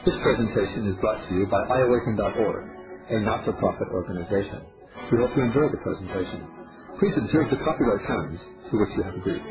This presentation is brought to you by iAwaken.org, a not-for-profit organization. We hope you enjoy the presentation. Please observe the copyright terms to which you have agreed.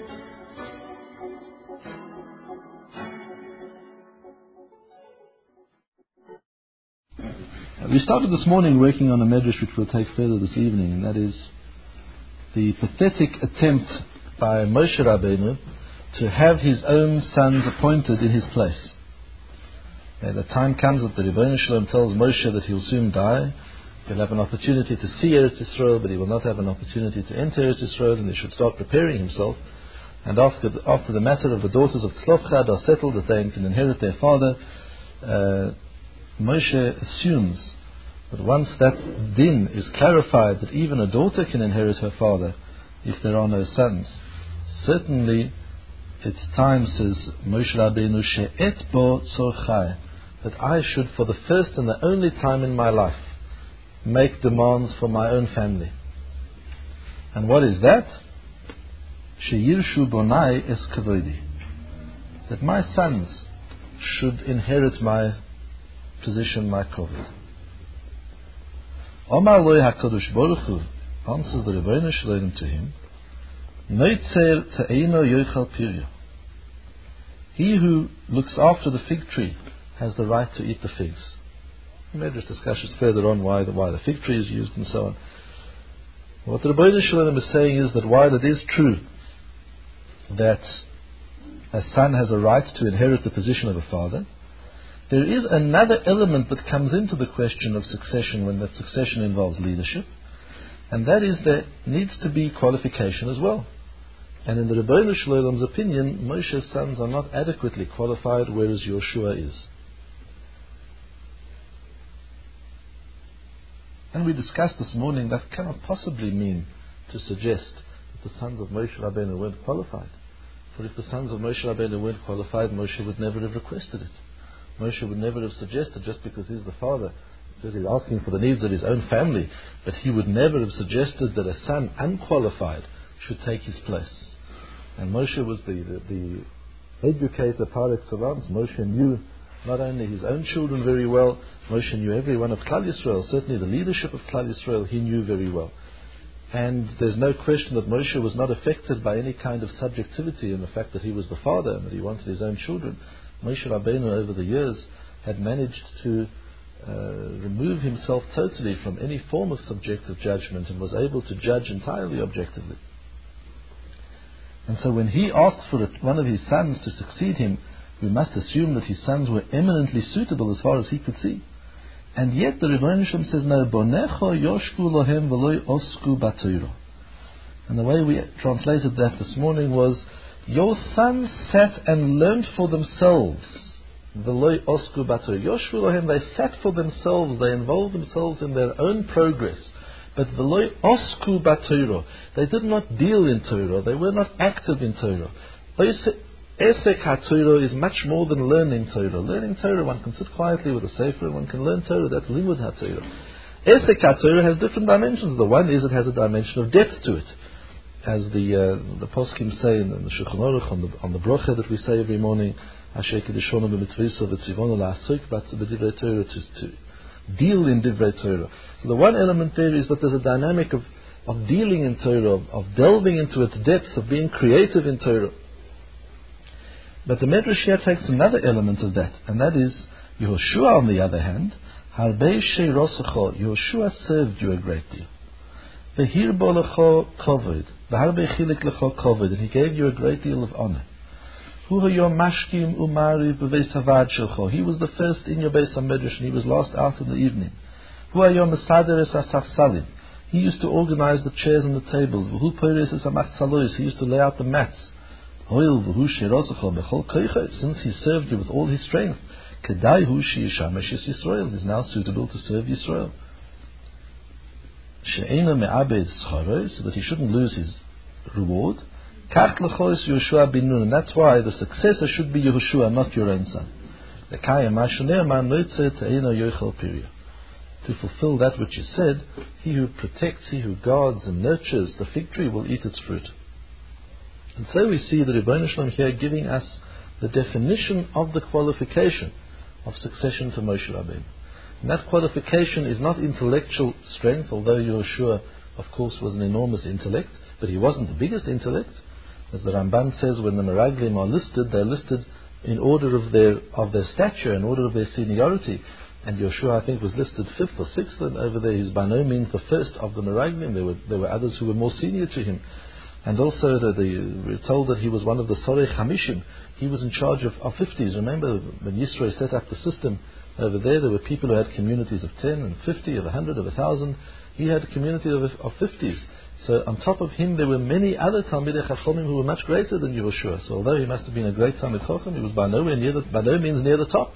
We started this morning working on a medrash which we'll take further this evening, and that is the pathetic attempt by Moshe Rabbeinu to have his own sons appointed in his place. The time comes that the Rebbeinu Shalom tells Moshe that he will soon die. He'll have an opportunity to see Eretz Yisrael, but he will not have an opportunity to enter Eretz Yisrael, and he should start preparing himself. And after the matter of the daughters of Tzlofchad are settled, that they can inherit their father, Moshe assumes that once that din is clarified, that even a daughter can inherit her father if there are no sons, certainly it's time, says Moshe Rabbeinu, she'et bo tzorchai, that I should, for the first and the only time in my life, make demands for my own family. And what is that? Sheyirshu bonai es kavodi, that my sons should inherit my position, my kavod. Omar loy HaKadosh Baruch Hu, answers the Rebbeinu Shalom to him, Noitzer te'eino yochal pirya. He who looks after the fig tree has the right to eat the figs. We may just discuss further on why the fig tree is used and so on. What the Rebbeinu Shalom is saying is that while it is true that a son has a right to inherit the position of a father, there is another element that comes into the question of succession when that succession involves leadership, and that is there needs to be qualification as well. And in the Rebbeinu Shalom's opinion, Moshe's sons are not adequately qualified, whereas Yoshua is. And we discussed this morning that cannot possibly mean to suggest that the sons of Moshe Rabbeinu weren't qualified. For if the sons of Moshe Rabbeinu weren't qualified, Moshe would never have requested it. Moshe would never have suggested, just because he's the father, that he's asking for the needs of his own family, but he would never have suggested that a son unqualified should take his place. And Moshe was the educator par excellence. Moshe knew not only his own children very well, Moshe knew every one of Klal Yisrael, certainly the leadership of Klal Yisrael he knew very well. And there's no question that Moshe was not affected by any kind of subjectivity in the fact that he was the father and that he wanted his own children. Moshe Rabbeinu over the years had managed to remove himself totally from any form of subjective judgment and was able to judge entirely objectively. And so when he asked for one of his sons to succeed him, we must assume that his sons were eminently suitable as far as he could see. And yet the Rebbeinu Shalom says, no, bonecho yoshku lohem v'loi osku b'Torah. And the way we translated that this morning was, your sons sat and learned for themselves. V'loi osku b'Torah. Yoshku lohem, they sat for themselves, they involved themselves in their own progress. But v'loi osku b'Torah, they did not deal in Torah, they were not active in Torah. Esek HaTorah is much more than learning Torah. Learning Torah, one can sit quietly with a sefer and one can learn Torah, that's limud HaTorah. Esek HaTorah has different dimensions. The one is it has a dimension of depth to it. As the poskim say in the Shulchan Aruch on the brocha that we say every morning, Asher Kedishonu b'mitzvisa v'tzivonu la'asuk b'divrei Torah, to deal in divrei Torah. So the one element there is that there's a dynamic of dealing in Torah, of delving into its depths, of being creative in Torah. But the Medrash here takes another element of that, and that is Yehoshua, on the other hand, Harbei Sheirosecho, Yehoshua served you a great deal. V'hir bo lecho kovod, v'harbei chilik lecho kovod, and he gave you a great deal of honor. Hu hayom mashkim umari b'veis havad shelcho, he was the first in your Beis HaMedrash, and he was last out in the evening. Hu hayom mesader es hasafsalim, he used to organize the chairs and the tables. V'hu poires es hamachzalois, he used to lay out the mats. Since he served you with all his strength, he's now suitable to serve Yisrael. So that he shouldn't lose his reward. And that's why the successor should be Yehoshua, not your own son. To fulfill that which is said, he who protects, he who guards and nurtures the fig tree will eat its fruit. And so we see the Rebbeinu Shalom here giving us the definition of the qualification of succession to Moshe Rabbeinu. And that qualification is not intellectual strength, although Yehoshua, of course, was an enormous intellect, but he wasn't the biggest intellect. As the Ramban says, when the Meraglim are listed, they're listed in order of their stature, in order of their seniority. And Yehoshua, I think, was listed 5th or 6th, and over there he's by no means the first of the Meraglim. There were others who were more senior to him. And also we're told that he was one of the Sorei Chamishim. He was in charge of 50s. Remember, when Yisro set up the system over there were people who had communities of 10 and 50, of 100, of 1,000. He had a community of 50s. So on top of him, there were many other Talmidei Chachamim who were much greater than Yehoshua. So although he must have been a great Talmid Chacham, he was by no means near the top.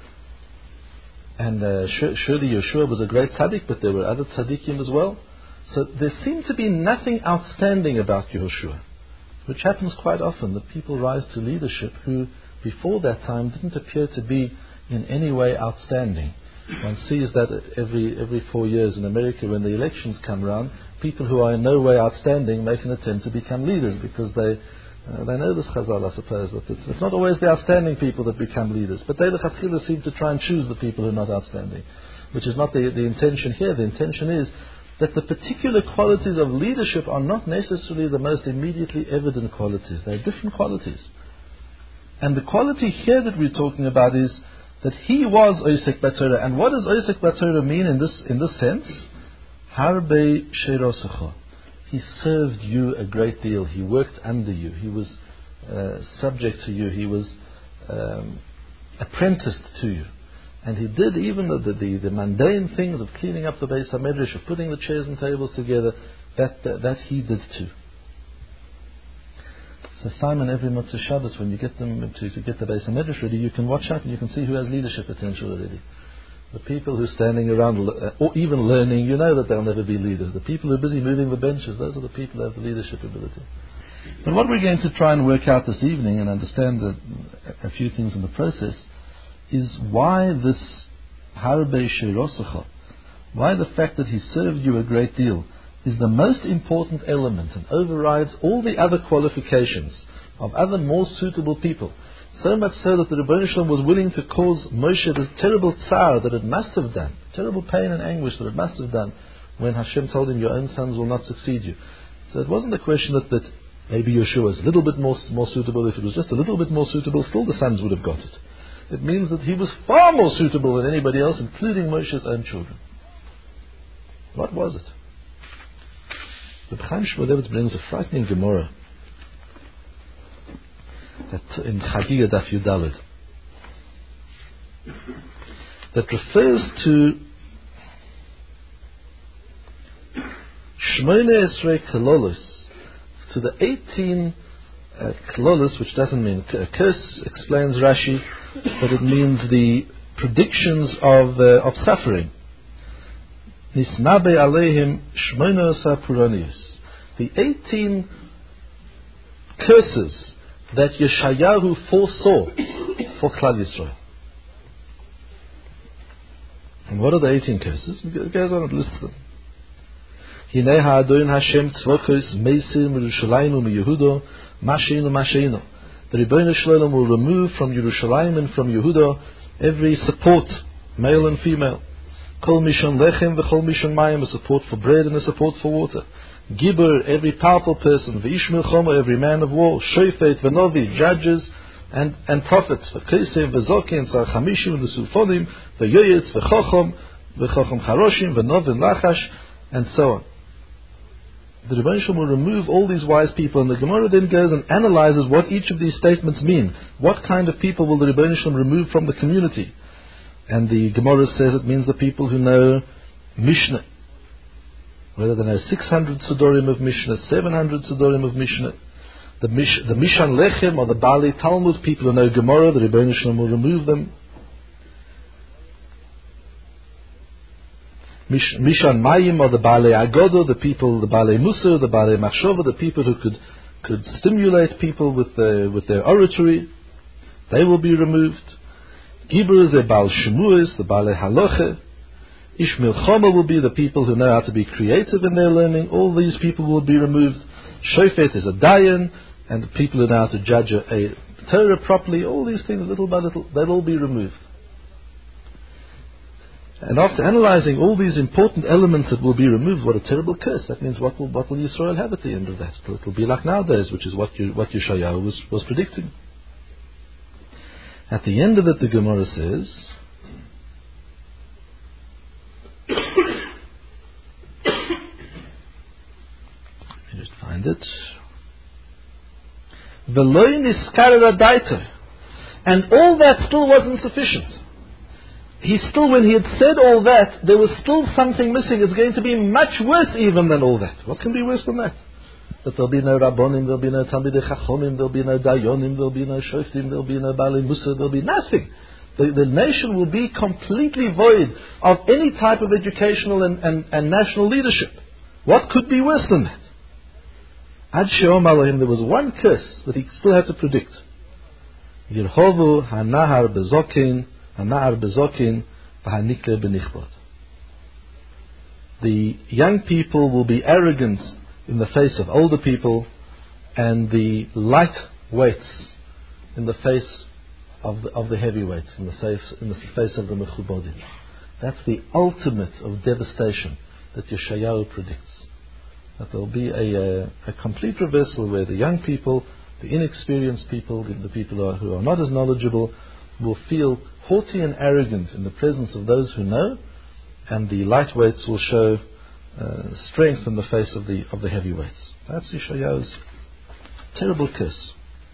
And surely Yehoshua was a great tzaddik, but there were other tzaddikim as well. So there seemed to be nothing outstanding about Yehoshua, which happens quite often, that people rise to leadership who before that time didn't appear to be in any way outstanding. One sees that every 4 years in America, when the elections come around, people who are in no way outstanding make an attempt to become leaders, because they know this Chazal, I suppose, that it's not always the outstanding people that become leaders, but they, the Chatchila, seem to try and choose the people who are not outstanding, which is not the intention here. The intention is that the particular qualities of leadership are not necessarily the most immediately evident qualities. They are different qualities. And the quality here that we're talking about is that he was Osek B'Torah. And what does Osek B'Torah mean in this sense? Harbe Sheirosecha. He served you a great deal. He worked under you. He was subject to you. He was apprenticed to you. And he did even the mundane things of cleaning up the Beis HaMedrash, of putting the chairs and tables together, that he did too. So Simon, every Motzei Shabbos, when you get them to get the Beis HaMedrash ready, you can watch out and you can see who has leadership potential already. The people who are standing around, or even learning, you know that they'll never be leaders. The people who are busy moving the benches, those are the people who have the leadership ability. But what we're going to try and work out this evening, and understand a few things in the process, is why this Harbe Sheirosecha, why the fact that he served you a great deal, is the most important element and overrides all the other qualifications of other more suitable people. So much so that the Rebbeinu Shalom was willing to cause Moshe this terrible tsar that it must have done, terrible pain and anguish that it must have done, when Hashem told him, your own sons will not succeed you. So it wasn't a question that maybe Yehoshua was a little bit more suitable. If it was just a little bit more suitable, still the sons would have got it. It means that he was far more suitable than anybody else, including Moshe's own children. What was it? The Chaim Shmulevitz brings a frightening Gemara that in Chagiga Daf Yudalid that refers to Shmoine Esrei Kalolos, to the 18 Kalolos, which doesn't mean a curse, explains Rashi, but it means the predictions of suffering. Nisnabe Aleihim Shmoinosa Puranius. The 18 curses that Yeshayahu foresaw for Klal Yisrael. And what are the 18 curses? It goes on and lists them. Hinei ha'adon Hashem tzvokos meisir m'Yerushalayim u'Yehuda masheinu masheinu. The Rebbeinu Shalom will remove from Yerushalayim and from Yehuda every support, male and female. Kol mishon lechem v'chol mishon mayim, a support for bread and a support for water. Gibber, every powerful person. V'ish milchoma, every man of war. Shofet v'novi, judges and prophets. V'kesev v'zokin, tzar chamishim v'sufonim, v'yoyetz v'chochom charoshim, v'nov v'lachash, and so on. The Rebbeinu Shalom will remove all these wise people, and the Gemara then goes and analyzes what each of these statements mean. What kind of people will the Rebbeinu Shalom remove from the community? And the Gemara says it means the people who know Mishnah. Whether they know 600 Sudorim of Mishnah, 700 Sudorim of Mishnah. The Mishan Lechem or the Bali Talmud, people who know Gemara, the Rebbeinu Shalom will remove them. Mishan Mayim or the Bali Agodo, the people, the Bali Musar, the Bali Machshova, the people who could stimulate people with their oratory, they will be removed. Gibur is a Baal Shemuis, the Bali Haloche. Ishmael Choma will be the people who know how to be creative in their learning. All these people will be removed. Shofet is a Dayan, and the people who know how to judge a Torah properly. All these things, little by little, they'll all be removed. And after analyzing all these important elements that will be removed, what a terrible curse. That means what will Yisrael have at the end of that? It will be like nowadays, which is what Yeshayahu was predicting. At the end of it, the Gemara says, let me just find it. And all that still wasn't sufficient. When he had said all that, there was still something missing. It's going to be much worse even than all that. What can be worse than that? That there'll be no Rabbonim, there'll be no Talmidei Chachomim, there'll be no Dayonim, there'll be no Shoftim, there'll be no Balei Musa, there'll be nothing. The nation will be completely void of any type of educational and national leadership. What could be worse than that? Ad She'om Elohim, there was one curse that he still had to predict. Yirhovu hanahar bezokin, hanahar bezokin, v'hanikle benichbot. The young people will be arrogant in the face of older people, and the light weights in the face of the heavyweights, in the face of the mechubodim. That's the ultimate of devastation that Yeshayahu predicts. That there will be a complete reversal where the young people, the inexperienced people, the people who are not as knowledgeable, will feel haughty and arrogant in the presence of those who know, and the lightweights will show strength in the face of the heavyweights. That's Yeshayahu's terrible curse.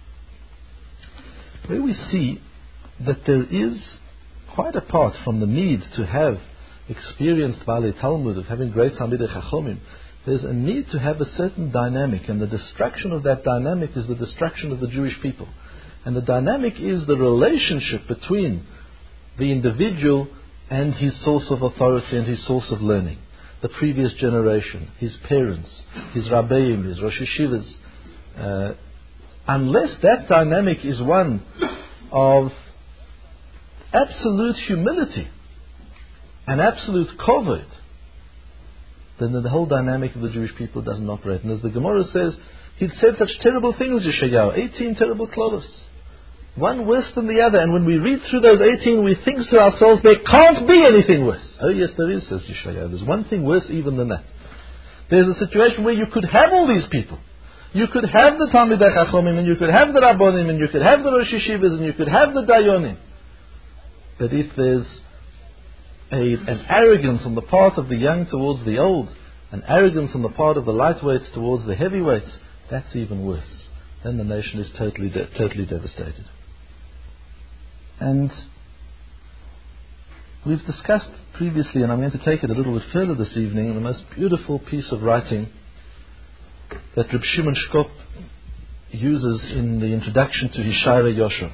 Where we see that there is, quite apart from the need to have experienced Balei Talmud, of having great Talmidei Chachomim, there's a need to have a certain dynamic, and the destruction of that dynamic is the destruction of the Jewish people. And the dynamic is the relationship between the individual and his source of authority and his source of learning. The previous generation, his parents, his rabbeim, his rosh yeshivas. Unless that dynamic is one of absolute humility and absolute kovod, then the whole dynamic of the Jewish people doesn't operate. And as the Gemara says, he'd said such terrible things, Yeshayahu, 18 terrible klolos, one worse than the other. And when we read through those 18, we think to ourselves, there can't be anything worse. Oh yes, there is, says Yeshayahu. There's one thing worse even than that. There's a situation where you could have all these people. You could have the Talmidei Chachomim, and you could have the Rabbonim, and you could have the Rosh Yeshivas, and you could have the Dayonim. But if there's an arrogance on the part of the young towards the old, an arrogance on the part of the lightweights towards the heavyweights, that's even worse. Then the nation is totally devastated. And we've discussed previously, and I'm going to take it a little bit further this evening, the most beautiful piece of writing that Reb Shimon Shkop uses in the introduction to his Shaarei Yosher.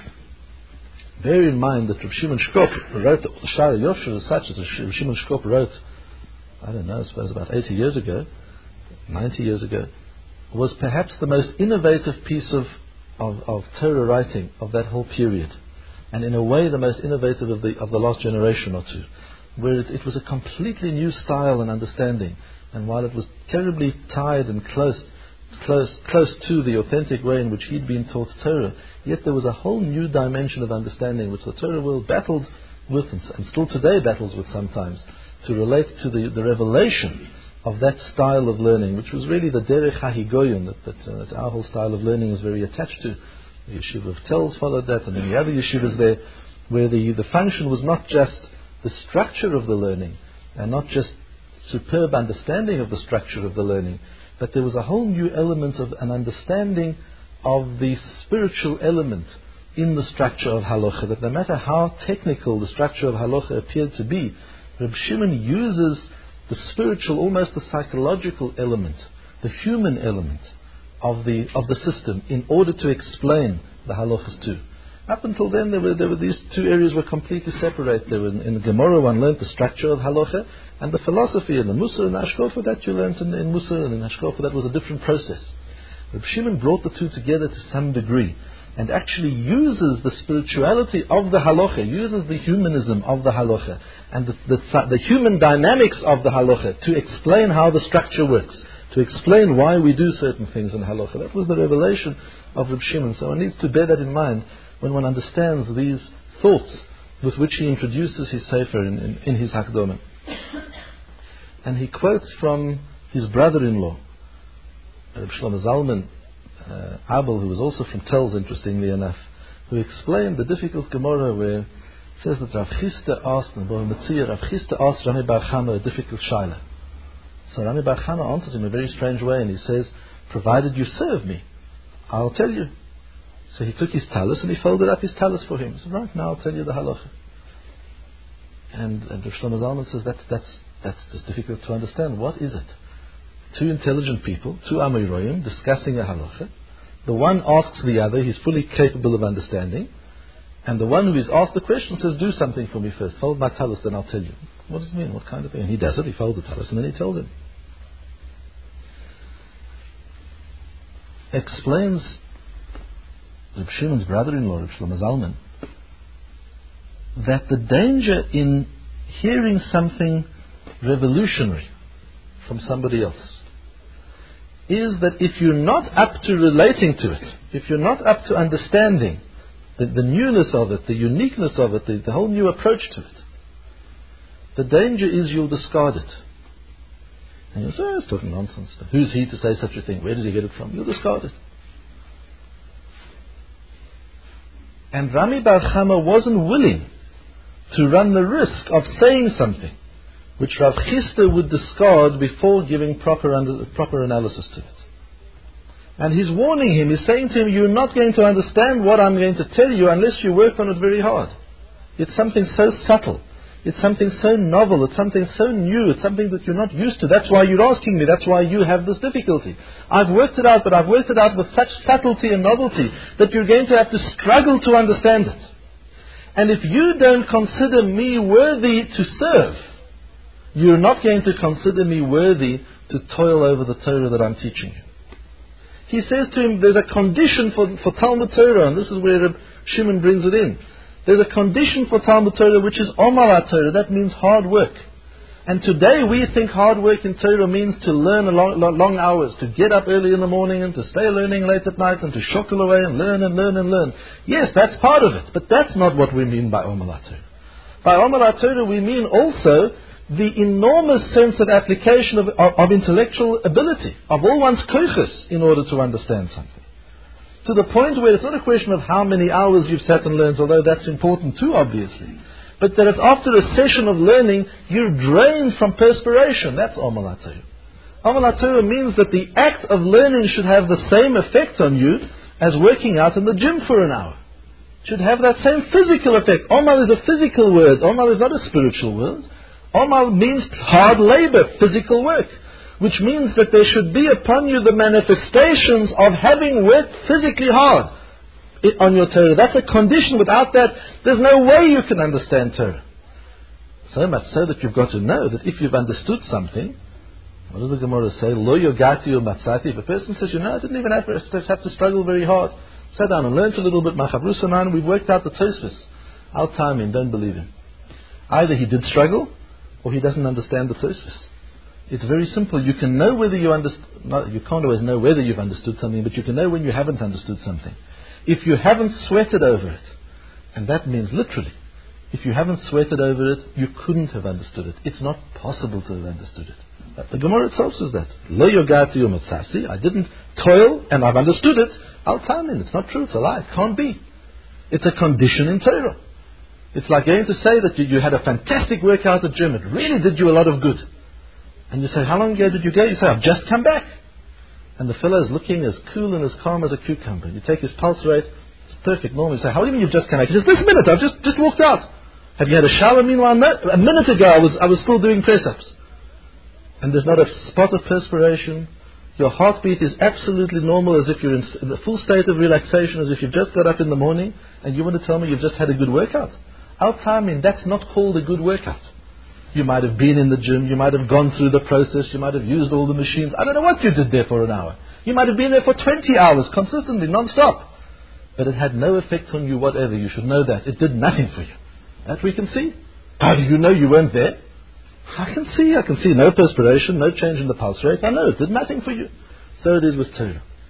Bear in mind that Reb Shimon Shkop wrote the Shaarei Yosher as such as Reb Shimon Shkop wrote, I don't know, I suppose about 80 years ago, 90 years ago, was perhaps the most innovative piece of Torah writing of that whole period. And in a way the most innovative of the last generation or two, where it was a completely new style and understanding. And while it was terribly tied and close to the authentic way in which he'd been taught Torah, yet there was a whole new dimension of understanding which the Torah world battled with, and still today battles with sometimes, to relate to the revelation of that style of learning, which was really the Derech HaHigoyon that our whole style of learning is very attached to. The Yeshiva of Telz followed that, and then the other yeshivas there, where the function was not just the structure of the learning, and not just superb understanding of the structure of the learning, but there was a whole new element of an understanding of the spiritual element in the structure of halacha, that no matter how technical the structure of halacha appeared to be, Reb Shimon uses the spiritual, almost the psychological element, the human element of the system in order to explain the halachas too. Up until then, there were these two areas were completely separate. There were in Gemara one learned the structure of halacha and the philosophy, and the Musar and Hashkofa that you learned in Musar, and in Hashkofa that was a different process. Reb Shimon brought the two together to some degree, and actually uses the spirituality of the halacha, uses the humanism of the halacha, and the human dynamics of the halacha to explain how the structure works, to explain why we do certain things in halacha. That was the revelation of Reb Shimon. So one needs to bear that in mind when one understands these thoughts with which he introduces his Sefer in his Hakdama. And he quotes from his brother-in-law, Reb Shlomo Zalman Abel, who was also from Telz, interestingly enough, who explained the difficult Gemara where it says that Rav Chisda asked Rami Bar Chama a difficult shaila. So Rami Bar Chama answers him in a very strange way, and he says, provided you serve me, I'll tell you. So he took his talus and he folded up his talus for him. He said, right, now I'll tell you the halacha. And Rav Shlomo Zalman says that's just difficult to understand. What is it? Two intelligent people, two Amoraim, discussing a halacha. The one asks the other, he's fully capable of understanding. And the one who is asked the question says, do something for me first. Fold my talus, then I'll tell you. What does it mean? What kind of thing? And he does it, he folds the talus, and then he tells him. Explains Reb Shimon's brother-in-law, Reb Shlomo Zalman, that the danger in hearing something revolutionary from somebody else is that if you're not up to relating to it, if you're not up to understanding the newness of it, the uniqueness of it, the whole new approach to it, the danger is you'll discard it. And you'll say, oh, it's talking nonsense. Who's he to say such a thing? Where did he get it from? You'll discard it. And Rami Bar Chama wasn't willing to run the risk of saying something which Rav Chisda would discard before giving proper analysis to it. And he's warning him, he's saying to him, you're not going to understand what I'm going to tell you unless you work on it very hard. It's something so subtle. It's something so novel. It's something so new. It's something that you're not used to. That's why you're asking me. That's why you have this difficulty. I've worked it out, but I've worked it out with such subtlety and novelty that you're going to have to struggle to understand it. And if you don't consider me worthy to serve, you're not going to consider me worthy to toil over the Torah that I'm teaching you. He says to him, there's a condition for Talmud Torah, and this is where Reb Shimon brings it in. There's a condition for Talmud Torah which is Omar Torah, that means hard work. And today we think hard work in Torah means to learn long hours, to get up early in the morning and to stay learning late at night and to shockle away and learn and learn and learn. Yes, that's part of it, but that's not what we mean by Omar Torah. By Omar Torah we mean also the enormous sense of application of intellectual ability, of all one's koiches in order to understand something. To the point where it's not a question of how many hours you've sat and learned, although that's important too, obviously. But that it's after a session of learning, you're drained from perspiration. That's Omar Torah. Omar Torah means that the act of learning should have the same effect on you as working out in the gym for an hour. It should have that same physical effect. Omar is a physical word. Omar is not a spiritual word. Omar means hard labor, physical work. Which means that there should be upon you the manifestations of having worked physically hard on your Torah. That's a condition. Without that, there's no way you can understand Torah. So much so that you've got to know that if you've understood something, what does the Gemara say? Lo yogati u matzati. If a person says, I didn't even have to struggle very hard. Sat down and learned a little bit. Machavru Sanan, we've worked out the Tosfos. I'll time him, don't believe him. Either he did struggle, or he doesn't understand the Tosfos. It's very simple. You can know whether you you can't always know whether you've understood something, but you can know when you haven't understood something. If you haven't sweated over it, and that means literally, if you haven't sweated over it, you couldn't have understood it. It's not possible to have understood it. But the Gemara itself says that. Lo yogati u matzasi. I didn't toil and I've understood it. Al tamin. It's not true. It's a lie. It can't be. It's a condition in Torah. It's like going to say that you had a fantastic workout at gym. It really did you a lot of good. And you say, how long ago did you go? You say, I've just come back. And the fellow is looking as cool and as calm as a cucumber. You take his pulse rate, it's perfect, normal. You say, how do you mean you've just come back? He says, this minute, I've just walked out. Have you had a shower? Meanwhile, no. A minute ago I was still doing press-ups. And there's not a spot of perspiration. Your heartbeat is absolutely normal, as if you're in the full state of relaxation, as if you've just got up in the morning, and you want to tell me you've just had a good workout. Al-Tamin, that's not called a good workout. You might have been in the gym, you might have gone through the process, you might have used all the machines. I don't know what you did there for an hour. You might have been there for 20 hours, consistently, non-stop. But it had no effect on you whatever. You should know that. It did nothing for you. That we can see. How do you know you weren't there? I can see no perspiration, no change in the pulse rate. I know it did nothing for you. So it is with Torah.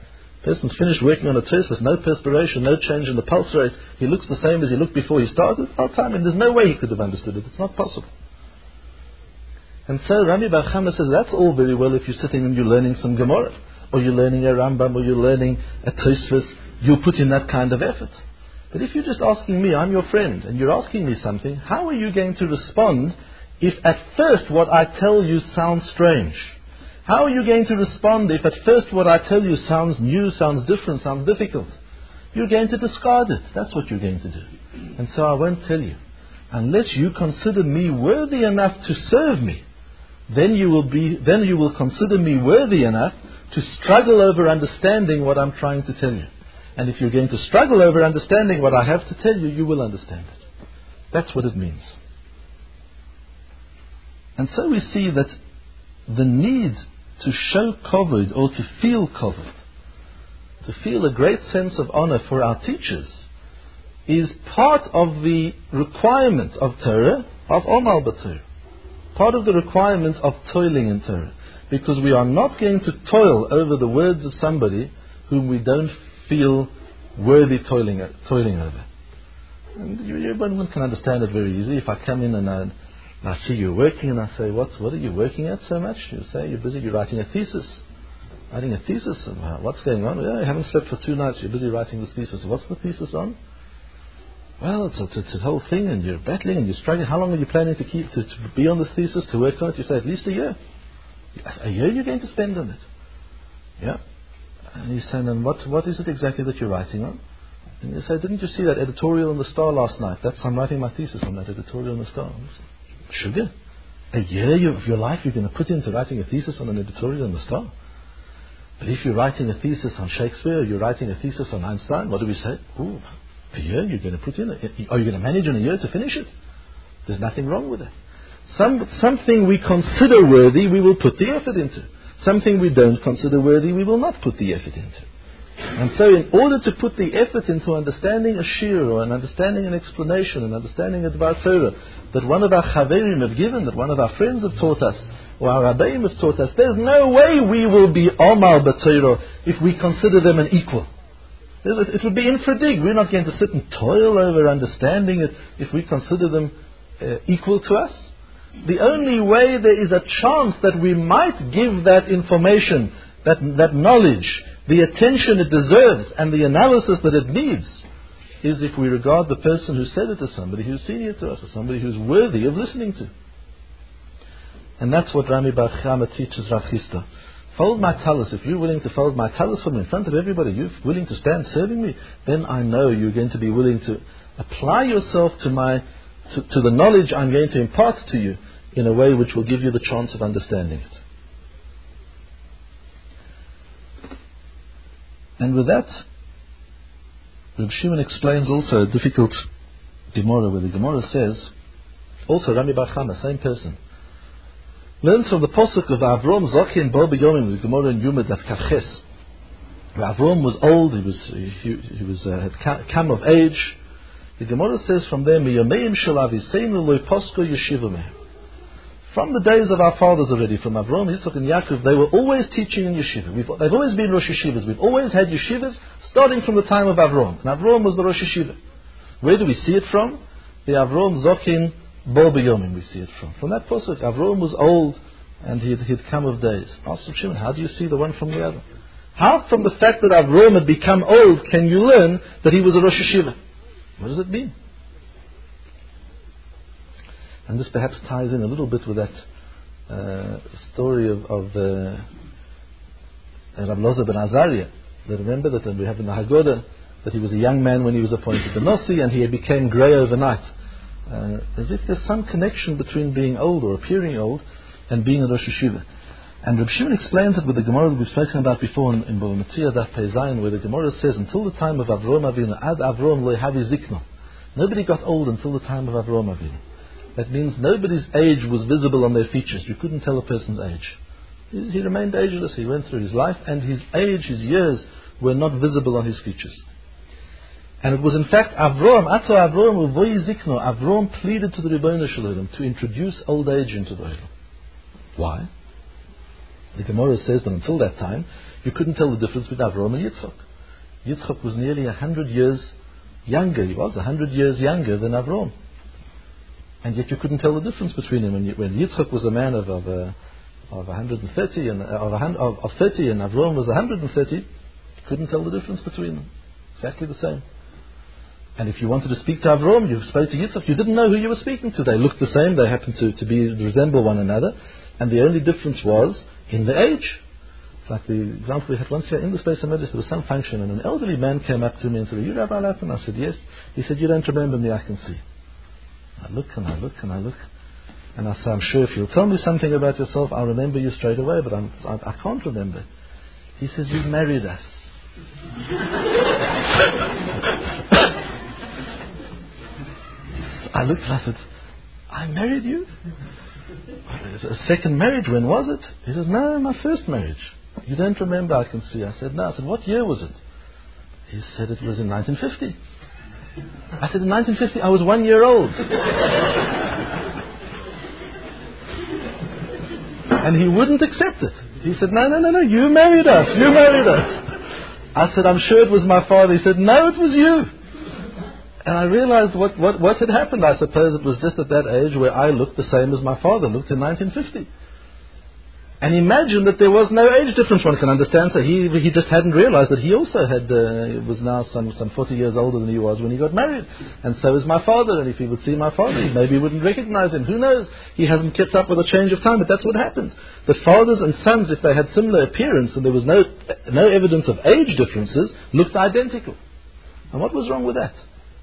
Person's finished working on a test, there's no perspiration, no change in the pulse rate. He looks the same as he looked before he started. There's no way he could have understood it. It's not possible. And so Rami Bar Chama says that's all very well if you're sitting and you're learning some Gemara, or you're learning a Rambam, or you're learning a Tosfos. You'll put in that kind of effort. But if you're just asking me, I'm your friend, and you're asking me something, how are you going to respond if at first what I tell you sounds strange? How are you going to respond if at first what I tell you sounds new, sounds different, sounds difficult? You're going to discard it. That's what you're going to do. And so I won't tell you. Unless you consider me worthy enough to serve me, then you will consider me worthy enough to struggle over understanding what I'm trying to tell you. And if you're going to struggle over understanding what I have to tell you, you will understand it. That's what it means. And so we see that the need to show kavod, or to feel kavod, to feel a great sense of honor for our teachers, is part of the requirement of Torah, of Omal B'Torah. Part of the requirement of toiling in Torah. Because we are not going to toil over the words of somebody whom we don't feel worthy toiling over. And one can understand it very easily. If I come in and I see you working and I say, what are you working at so much? You say, you're busy, you're writing a thesis. Writing a thesis? What's going on? Yeah, you haven't slept for 2 nights, you're busy writing this thesis. What's the thesis on? Well, it's a whole thing, and you're battling and you're struggling. How long are you planning to be on this thesis, to work on it? You say, at least a year. A year you're going to spend on it. Yeah. And you say, then what is it exactly that you're writing on? And you say, didn't you see that editorial in the Star last night? I'm writing my thesis on that editorial in the Star. Sugar? A year of your life you're going to put into writing a thesis on an editorial in the Star? But if you're writing a thesis on Shakespeare, or you're writing a thesis on Einstein, what do we say? Ooh, a year you're going to put in. Are you going to manage in a year to finish it? There's nothing wrong with it. Something we consider worthy, we will put the effort into. Something we don't consider worthy, we will not put the effort into. And so in order to put the effort into understanding a shir, or understanding an explanation, and understanding a Dvar Torah, that one of our chaverim have given, that one of our friends have taught us, or our rabbeim have taught us, there's no way we will be Omal B'Torah if we consider them an equal. It would be infradig. We're not going to sit and toil over understanding it if we consider them equal to us. The only way there is a chance that we might give that information, that knowledge, the attention it deserves and the analysis that it needs, is if we regard the person who said it as somebody who's senior to us, as somebody who's worthy of listening to. And that's what Rami Bar Chama teaches Rav Chisda. Fold my talus. If you're willing to fold my talus for me in front of everybody, you're willing to stand serving me, then I know you're going to be willing to apply yourself to the knowledge I'm going to impart to you in a way which will give you the chance of understanding it. And with that, Reb Shimon explains also a difficult Gemara, where the Gemara says, also Rami Bar Chama, same person, learns from the posuk of Avram Zokin Bo B'Yomim, the Gemara in Yuma Daf Kafches. Avram was old, he had come of age. The Gemara says from there, Miyameim Shel Aviseinu Lo Posko Yeshiva Mehem. From the days of our fathers already, from Avram, Yitzchak and Yaakov, they were always teaching in yeshiva. They've always been Rosh Yeshivas. We've always had yeshivas starting from the time of Avram. And Avram was the Rosh Yeshiva. Where do we see it from? The Avram Zokin Bo B'Yomim we see it from. From that posuk, Avram was old and he'd come of days. Ask Reb Shimon, how do you see the one from the other? How from the fact that Avram had become old can you learn that he was a Rosh Yeshiva? What does it mean? And this perhaps ties in a little bit with that story of Rav Loza ben Azariah. Remember that we have in the Haggadah that he was a young man when he was appointed to Nasi, and he became grey overnight. As if there's some connection between being old or appearing old and being a Rosh Yeshiva. And Reb Shimon explains it with the Gemara that we've spoken about before in Bava Metzia Daf Pei Zayin, where the Gemara says, until the time of Avram Avinu, Ad Avram lo havi zikna. Nobody got old until the time of Avram Avinu. That means nobody's age was visible on their features. You couldn't tell a person's age. He remained ageless. He went through his life, and his age, his years, were not visible on his features. And it was in fact Avram, Ato Avram uvoyi zikno, Avram pleaded to the Rebbeinu Shalom to introduce old age into the Olam. Why? The Gemara says that until that time, you couldn't tell the difference between Avram and Yitzchak. Yitzchak was nearly 100 years younger. He was 100 years younger than Avram. And yet you couldn't tell the difference between them. When Yitzchak was a man of 130 and of 30, and Avram was 130, you couldn't tell the difference between them. Exactly the same. And if you wanted to speak to Avram, you spoke to Yitzchak. You didn't know who you were speaking to. They looked the same. They happened to resemble one another. And the only difference was in the age. It's like the example we had once here in the Space of Medicine. There was some function, and an elderly man came up to me and said, "Are you Rabbi Lapin?" I said, "Yes." He said, "You don't remember me, I can see." I look and I look and I look. And I said, "I'm sure if you'll tell me something about yourself, I'll remember you straight away, but I can't remember." He says, "You married us." I looked and I said, "I married you? A second marriage, when was it?" He says, "No, my first marriage." "You don't remember, I can see." I said, "No." I said, "What year was it?" He said, "It was in 1950. I said, "In 1950, I was 1 year old." And he wouldn't accept it. He said, no, you married us. You married us." I said, "I'm sure it was my father." He said, "No, it was you." And I realized what had happened. I suppose it was just at that age where I looked the same as my father looked in 1950. And imagine that there was no age difference. One can understand. So he just hadn't realized that he also was now some 40 years older than he was when he got married. And so is my father. And if he would see my father, maybe he wouldn't recognize him. Who knows? He hasn't kept up with the change of time, but that's what happened. The fathers and sons, if they had similar appearance and there was no evidence of age differences, looked identical. And what was wrong with that?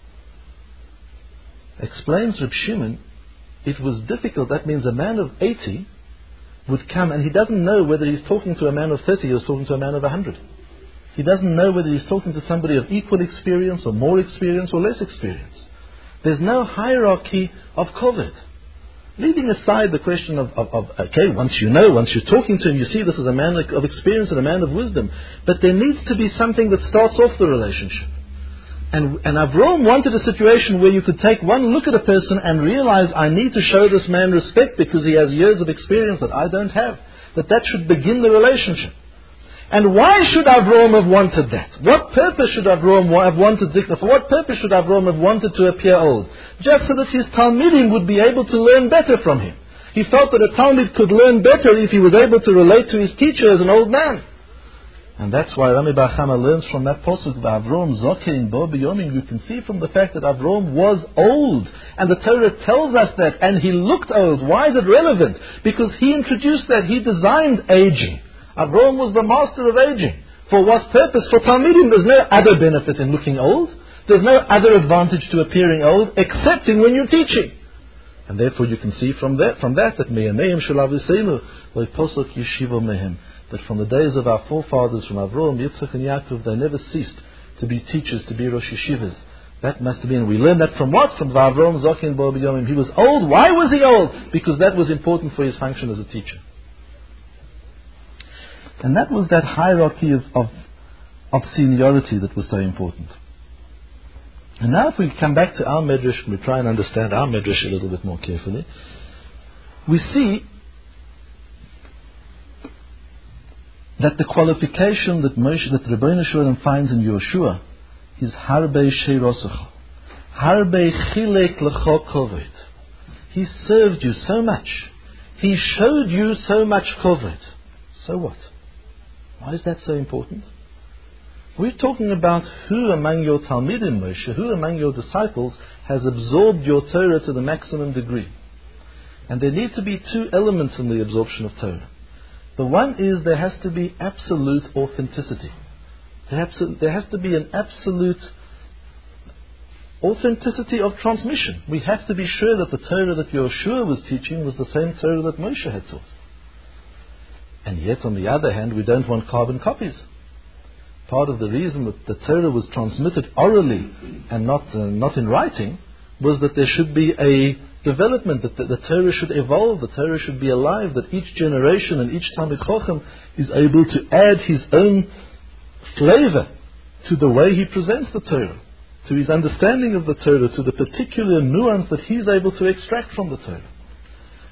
Explains Reb Shimon, it was difficult. That means a man of 80 would come and he doesn't know whether he's talking to a man of 30 or he's talking to a man of 100. He doesn't know whether he's talking to somebody of equal experience or more experience or less experience. There's no hierarchy of koved. Leaving aside the question of once you're talking to him, you see this is a man of experience and a man of wisdom. But there needs to be something that starts off the relationship. And Avram wanted a situation where you could take one look at a person and realize, I need to show this man respect because he has years of experience that I don't have. That should begin the relationship. And why should Avram have wanted that? What purpose should Avram have wanted zikna? For what purpose should Avram have wanted to appear old? Just so that his Talmidim would be able to learn better from him. He felt that a Talmid could learn better if he was able to relate to his teacher as an old man. And that's why Rami Bar Chama learns from that posuk, Avram Zokein Bo B'Yomim. You can see from the fact that Avram was old. And the Torah tells us that. And he looked old. Why is it relevant? Because he introduced that. He designed aging. Avram was the master of aging. For what purpose? For Talmidim. There's no other benefit in looking old. There's no other advantage to appearing old, excepting when you're teaching. And therefore you can see from that Me'ameim Shalavisenu Posuk Yeshiva Mehem. That from the days of our forefathers, from Avram, Yitzchak and Yaakov, they never ceased to be teachers, to be Rosh Yeshivas. That must have been, we learn that from what? From Avram Zokin Bo B'Yomim. He was old. Why was he old? Because that was important for his function as a teacher. And that was that hierarchy of seniority that was so important. And now if we come back to our Medrash and we try and understand our Medrash a little bit more carefully, we see that the qualification that Rebbeinu Shalom finds in Yoshua is Harbe Sheirosecha. Harbe Chilek Lecho Koved. He served you so much. He showed you so much Koved. So what? Why is that so important? We're talking about who among your Talmidim, Moshe, who among your disciples has absorbed your Torah to the maximum degree. And there need to be two elements in the absorption of Torah. The one is there has to be absolute authenticity. There has to be an absolute authenticity of transmission. We have to be sure that the Torah that Yoshua was teaching was the same Torah that Moshe had taught. And yet, on the other hand, we don't want carbon copies. Part of the reason that the Torah was transmitted orally and not in writing was that there should be a development, that the Torah should evolve, the Torah should be alive, that each generation and each Talmid Chacham is able to add his own flavor to the way he presents the Torah, to his understanding of the Torah, to the particular nuance that he's able to extract from the Torah.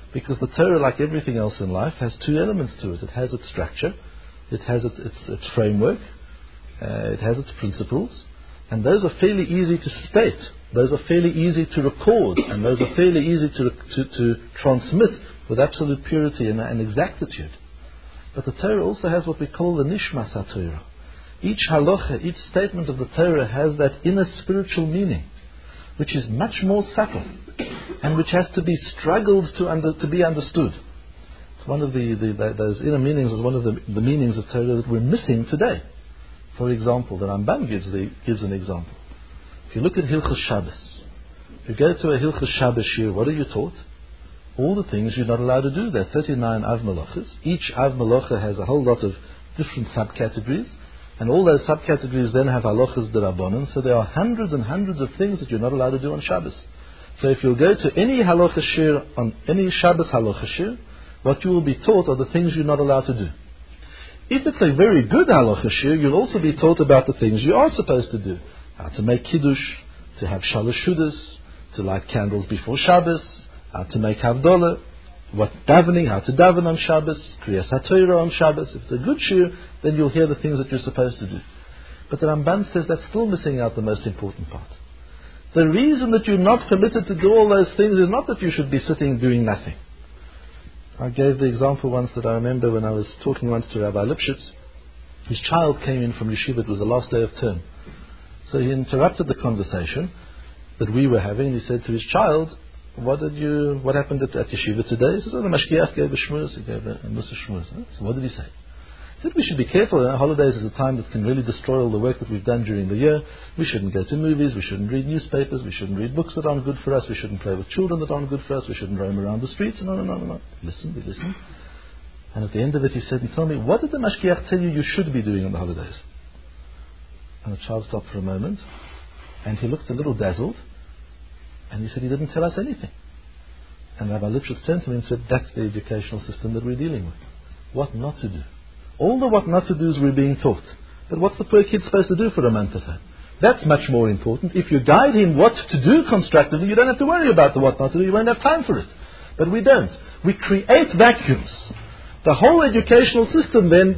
Because the Torah, like everything else in life, has two elements to it. It has its structure, it has its framework, it has its principles, and those are fairly easy to state, those are fairly easy to record, and those are fairly easy to transmit with absolute purity and exactitude. But the Torah also has what we call the Nishmas HaTorah. Each halacha, each statement of the Torah has that inner spiritual meaning, which is much more subtle, and which has to be struggled to be understood. It's one of those inner meanings is one of the meanings of Torah that we're missing today. For example, the Ramban gives an example. If you look at Hilchos Shabbos, if you go to a Hilchos Shabbos shir, what are you taught? All the things you're not allowed to do. There are 39 Av Malachas. Each Av Malacha has a whole lot of different subcategories, and all those subcategories then have halachas d'Rabbanan. So there are hundreds and hundreds of things that you're not allowed to do on Shabbos. So if you'll go to any halacha shir, on any Shabbos halacha shir, what you will be taught are the things you're not allowed to do. If it's a very good halacha shir, you'll also be taught about the things you are supposed to do. How to make kiddush, to have shalosh shudas, to light candles before Shabbos, how to make havdalah, what davening, how to daven on Shabbos, kriyas haTorah on Shabbos. If it's a good shir, then you'll hear the things that you're supposed to do. But the Ramban says that's still missing out the most important part. The reason that you're not permitted to do all those things is not that you should be sitting doing nothing. I gave the example once that I remember when I was talking once to Rabbi Lipschitz. His child came in from yeshiva. It was the last day of term. So he interrupted the conversation that we were having. He said to his child, what happened at yeshiva today? He says, the Mashgiach gave a shmuz. He gave a musa shmuz. So what did he say? He said, we should be careful. Holidays is a time that can really destroy all the work that we've done during the year. We shouldn't go to movies. We shouldn't read newspapers. We shouldn't read books that aren't good for us. We shouldn't play with children that aren't good for us. We shouldn't roam around the streets. And on and on and on. We listened. And at the end of it, he said, tell me, what did the Mashgiach tell you should be doing on the holidays? And the child stopped for a moment. And he looked a little dazzled. And he said, he didn't tell us anything. And Rabbi Lipschitz turned to me and said, that's the educational system that we're dealing with. What not to do. All the what not to do's we're being taught. But what's the poor kid supposed to do for a month of time? That's much more important. If you guide him what to do constructively, you don't have to worry about the what not to do. You won't have time for it. But we don't. We create vacuums. The whole educational system then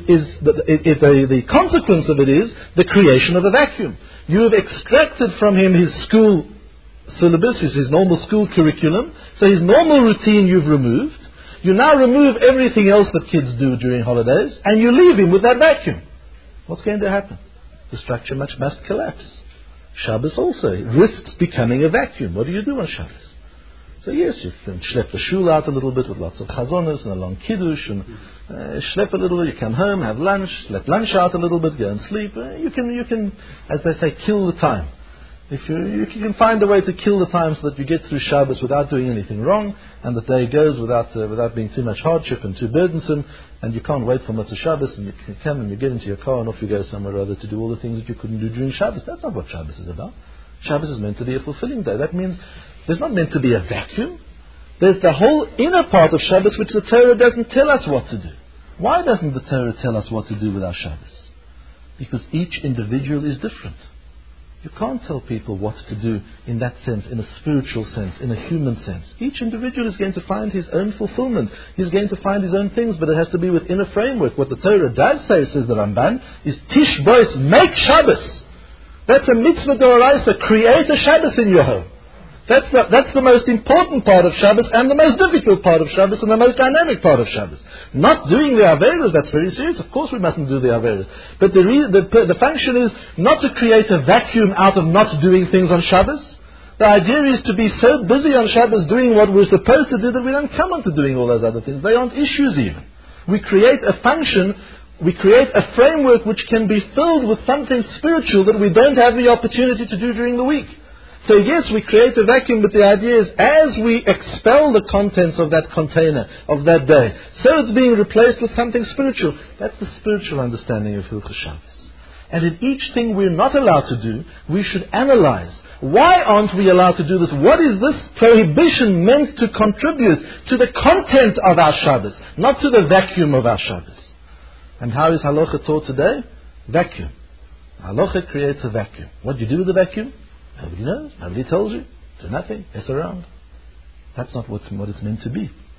the consequence of it is the creation of a vacuum. You have extracted from him his school syllabus, his normal school curriculum. So his normal routine you've removed. You now remove everything else that kids do during holidays, and you leave him with that vacuum. What's going to happen? The structure must collapse. Shabbos also risks becoming a vacuum. What do you do on Shabbos? So yes, you can schlep the shul out a little bit with lots of chazonas and a long kiddush, and schlep a little. You come home, have lunch, schlep lunch out a little bit, go and sleep. You can, as they say, kill the time. If you can find a way to kill the time so that you get through Shabbos without doing anything wrong, and the day goes without being too much hardship and too burdensome, and you can't wait for Motzei Shabbos, and you can come and you get into your car and off you go somewhere or other to do all the things that you couldn't do during Shabbos. That's not what Shabbos is about. Shabbos is meant to be a fulfilling day. That means there's not meant to be a vacuum. There's the whole inner part of Shabbos which the Torah doesn't tell us what to do. Why doesn't the Torah tell us what to do with our Shabbos? Because each individual is different. You can't tell people what to do in that sense, in a spiritual sense, in a human sense. Each individual is going to find his own fulfillment. He's going to find his own things, but it has to be within a framework. What the Torah does say, says the Ramban, is Tish Bois, make Shabbos. That's a mitzvah d'oraisa. Create a Shabbos in your home. That's the most important part of Shabbos and the most difficult part of Shabbos and the most dynamic part of Shabbos. Not doing the Averos, that's very serious. Of course we mustn't do the Averos. But the function is not to create a vacuum out of not doing things on Shabbos. The idea is to be so busy on Shabbos doing what we're supposed to do that we don't come on to doing all those other things. They aren't issues even. We create a function, we create a framework which can be filled with something spiritual that we don't have the opportunity to do during the week. So yes, we create a vacuum, but the idea is as we expel the contents of that container, of that day, so it's being replaced with something spiritual. That's the spiritual understanding of Hilchos Shabbos. And in each thing we're not allowed to do, we should analyze. Why aren't we allowed to do this? What is this prohibition meant to contribute to the content of our Shabbos, not to the vacuum of our Shabbos? And how is halacha taught today? Vacuum. Halacha creates a vacuum. What do you do with the vacuum? Nobody knows. Nobody tells you. Do nothing. Mess around. That's not what it's meant to be.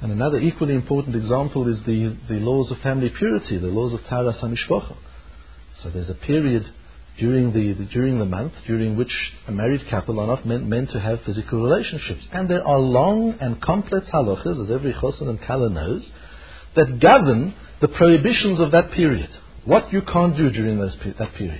And another equally important example is the laws of family purity, the laws of Taharas HaMishpacha. So there's a period during the month during which a married couple are not meant to have physical relationships. And there are long and complex halachas, as every chosan and kala knows, that govern the prohibitions of that period. What you can't do during that period.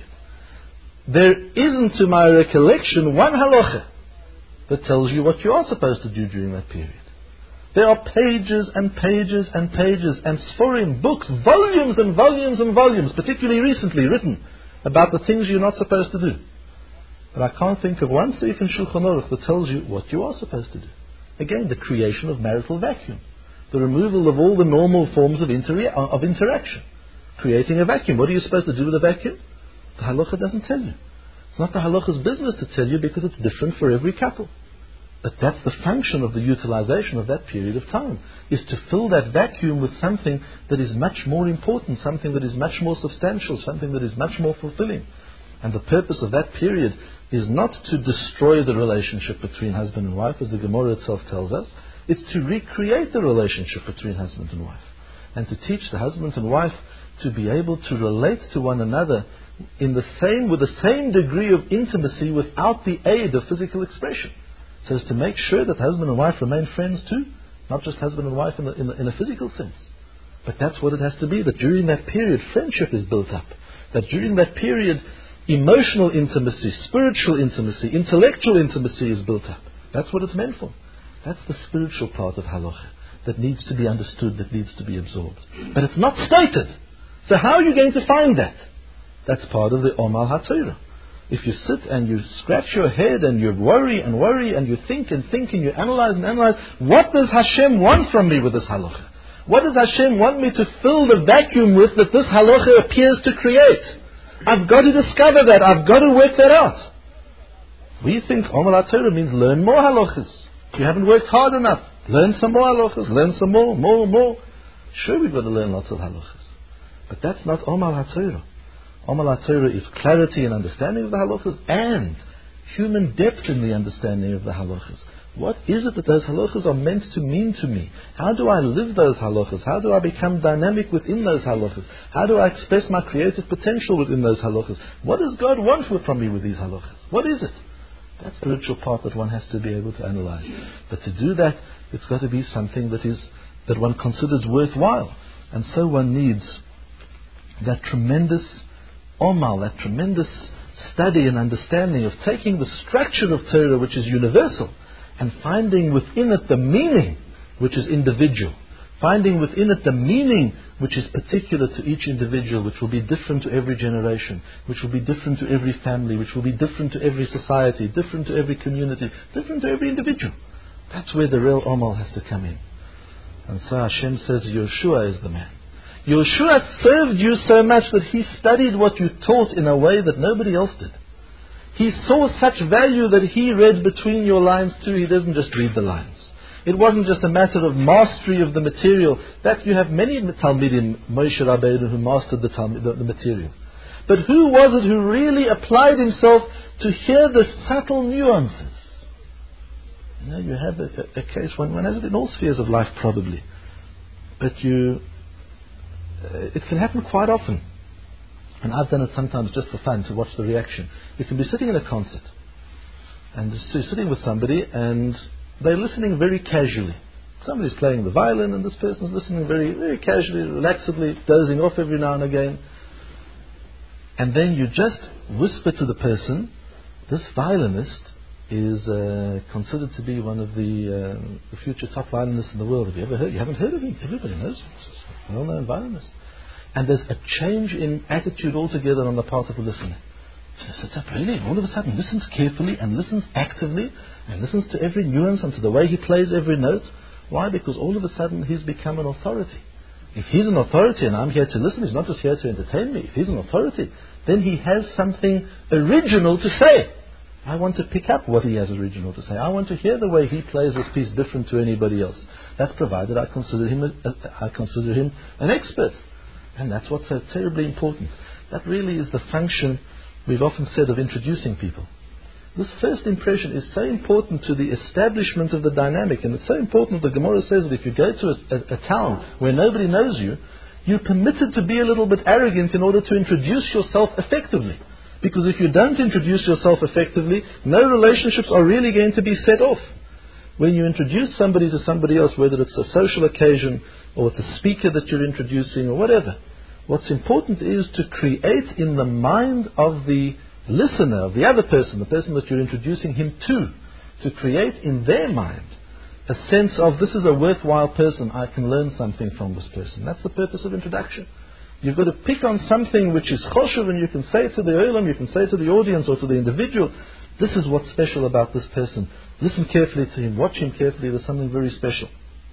There isn't, to my recollection, one halacha that tells you what you are supposed to do during that period. There are pages and pages and pages and sforim, books, volumes and volumes and volumes, particularly recently written about the things you're not supposed to do. But I can't think of one seif in Shulchan Aruch that tells you what you are supposed to do. Again, the creation of marital vacuum. The removal of all the normal forms of interaction. Creating a vacuum. What are you supposed to do with a vacuum? The halacha doesn't tell you. It's not the halacha's business to tell you because it's different for every couple. But that's the function of the utilization of that period of time, is to fill that vacuum with something that is much more important, something that is much more substantial, something that is much more fulfilling. And the purpose of that period is not to destroy the relationship between husband and wife, as the Gemara itself tells us. It's to recreate the relationship between husband and wife. And to teach the husband and wife to be able to relate to one another with the same degree of intimacy without the aid of physical expression. So as to make sure that husband and wife remain friends too, not just husband and wife in a physical sense. But that's what it has to be, that during that period friendship is built up. That during that period emotional intimacy, spiritual intimacy, intellectual intimacy is built up. That's what it's meant for. That's the spiritual part of halacha that needs to be understood, that needs to be absorbed. But it's not stated. So how are you going to find that? That's part of the Omal HaTorah. If you sit and you scratch your head and you worry and you think and you analyze, what does Hashem want from me with this halacha? What does Hashem want me to fill the vacuum with that this halacha appears to create? I've got to discover that. I've got to work that out. We think Omal HaTorah means learn more halachas. You haven't worked hard enough. Learn some more halachas. Learn some more. Sure, we've got to learn lots of halachas. But that's not Omal HaTorah. Omal HaTorah is clarity and understanding of the halachas and human depth in the understanding of the halachas. What is it that those halachas are meant to mean to me? How do I live those halachas? How do I become dynamic within those halachas? How do I express my creative potential within those halachas? What does God want from me with these halachas? What is it? That spiritual part that one has to be able to analyze. But to do that, it's got to be something that one considers worthwhile. And so one needs that tremendous Omal, that tremendous study and understanding of taking the structure of Torah, which is universal, and finding within it the meaning which is individual. Finding within it the meaning which is particular to each individual, which will be different to every generation, which will be different to every family, which will be different to every society, different to every community, different to every individual. That's where the real Omal has to come in. And so Hashem says, Yeshua is the man. Yeshua served you so much that he studied what you taught in a way that nobody else did. He saw such value that he read between your lines too. He didn't just read the lines. It wasn't just a matter of mastery of the material. That you have many Talmidim, Moshe Rabbeinu, who mastered the material. But who was it who really applied himself to hear the subtle nuances? You have a case, one has it in all spheres of life probably. But it can happen quite often. And I've done it sometimes just for fun, to watch the reaction. You can be sitting in a concert, and just sitting with somebody, and they're listening very casually. Somebody's playing the violin, and this person's listening very, very casually, relaxedly, dozing off every now and again. And then you just whisper to the person, this violinist is considered to be one of the future top violinists in the world. Have you ever heard? You haven't heard of him? Everybody knows him. He's a well-known violinist. And there's a change in attitude altogether on the part of the listener. So it's really, all of a sudden, listens carefully and listens actively and listens to every nuance and to the way he plays every note. Why? Because all of a sudden he's become an authority. If he's an authority and I'm here to listen, he's not just here to entertain me. If he's an authority, then he has something original to say. I want to pick up what he has original to say. I want to hear the way he plays this piece different to anybody else. That's provided I consider him an expert. And that's what's so terribly important. That really is the function we've often said of introducing people. This first impression is so important to the establishment of the dynamic, and it's so important that the Gemara says that if you go to a town where nobody knows you, you're permitted to be a little bit arrogant in order to introduce yourself effectively. Because if you don't introduce yourself effectively, no relationships are really going to be set off. When you introduce somebody to somebody else, whether it's a social occasion or it's a speaker that you're introducing or whatever, what's important is to create in the mind of the listener, of the other person, the person that you're introducing him to create in their mind a sense of, this is a worthwhile person, I can learn something from this person. That's the purpose of introduction. You've got to pick on something which is choshev, and you can say to the olam, you can say to the audience or to the individual, this is what's special about this person. Listen carefully to him, watch him carefully, there's something very special.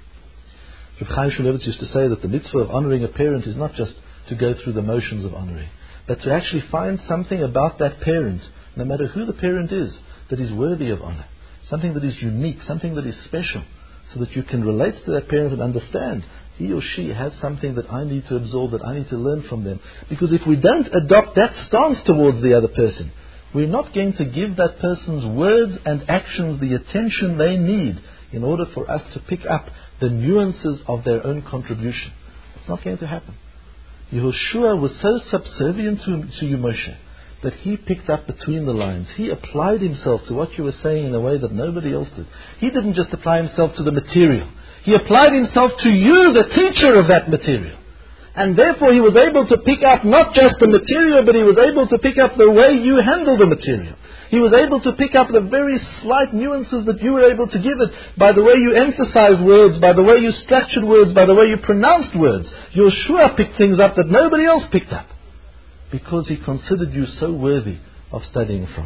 Rav Chaim Shmulevitz used to say that the mitzvah of honoring a parent is not just to go through the motions of honoring, but to actually find something about that parent, no matter who the parent is, that is worthy of honor. Something that is unique, something that is special, so that you can relate to that parent and understand he or she has something that I need to absorb, that I need to learn from them. Because if we don't adopt that stance towards the other person, we're not going to give that person's words and actions the attention they need in order for us to pick up the nuances of their own contribution. It's not going to happen. Yehoshua was so subservient to you, Moshe, that he picked up between the lines. He applied himself to what you were saying in a way that nobody else did. He didn't just apply himself to the material. He applied himself to you, the teacher of that material. And therefore he was able to pick up not just the material, but he was able to pick up the way you handle the material. He was able to pick up the very slight nuances that you were able to give it by the way you emphasized words, by the way you structured words, by the way you pronounced words. Yehoshua picked things up that nobody else picked up, because he considered you so worthy of studying from.